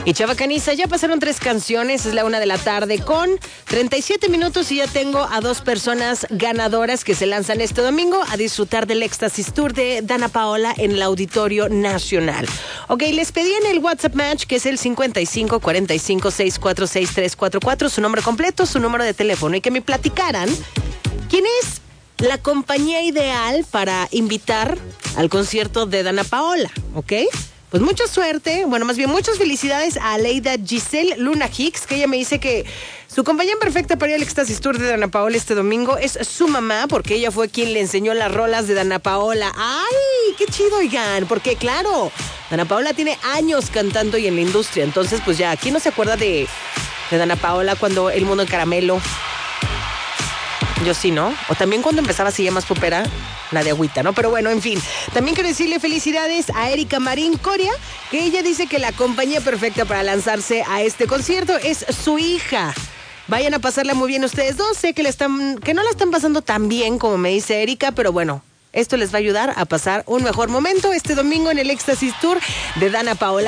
Y Chava Caniza, ya pasaron 3 canciones, es la 1:00 p.m. con 37 minutos y ya tengo a 2 personas ganadoras que se lanzan este domingo a disfrutar del Éxtasis Tour de Dana Paola en el Auditorio Nacional. Ok, les pedí en el WhatsApp Match, que es el 55 45 646 344, su nombre completo, su número de teléfono, y que me platicaran quién es la compañía ideal para invitar al concierto de Dana Paola, ¿ok? Pues mucha suerte, bueno, más bien muchas felicidades a Aleida Giselle Luna Hicks, que ella me dice que su compañía perfecta para ir al Éxtasis Tour de Dana Paola este domingo es su mamá, porque ella fue quien le enseñó las rolas de Dana Paola. ¡Ay, qué chido, oigan! Porque claro, Dana Paola tiene años cantando y en la industria, entonces pues ya, ¿quién no se acuerda de Dana Paola cuando El Mundo de Caramelo? Yo sí, ¿no? O también cuando empezaba así ya más popera, la de Agüita, ¿no? Pero bueno, en fin. También quiero decirle felicidades a Erika Marín Coria, que ella dice que la compañía perfecta para lanzarse a este concierto es su hija. Vayan a pasarla muy bien ustedes dos. Sé que no la están pasando tan bien como me dice Erika, pero bueno, esto les va a ayudar a pasar un mejor momento este domingo en el Éxtasis Tour de Dana Paola.